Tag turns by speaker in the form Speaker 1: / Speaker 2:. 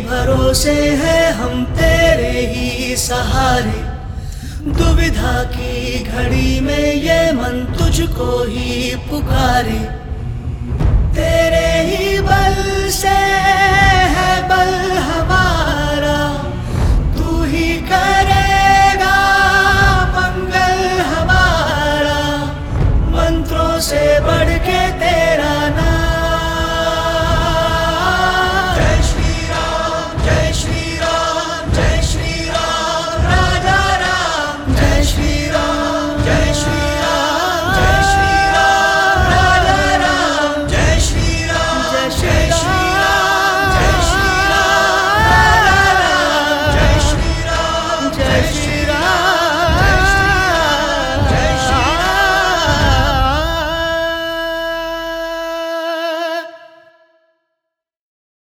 Speaker 1: भरोसे हैं हम, तेरे ही सहारे। दुविधा की घड़ी में ये मन तुझको ही पुकारे। तेरे ही बल से